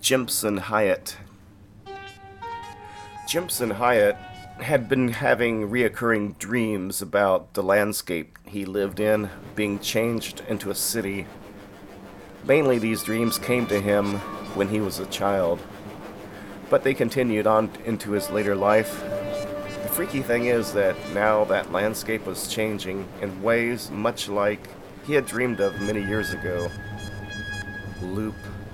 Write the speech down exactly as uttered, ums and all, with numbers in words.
Jimson Hyatt. Jimson Hyatt had been having reoccurring dreams about the landscape he lived in being changed into a city. Mainly these dreams came to him when he was a child, but they continued on into his later life. The freaky thing is that now that landscape was changing in ways much like he had dreamed of many years ago. Loop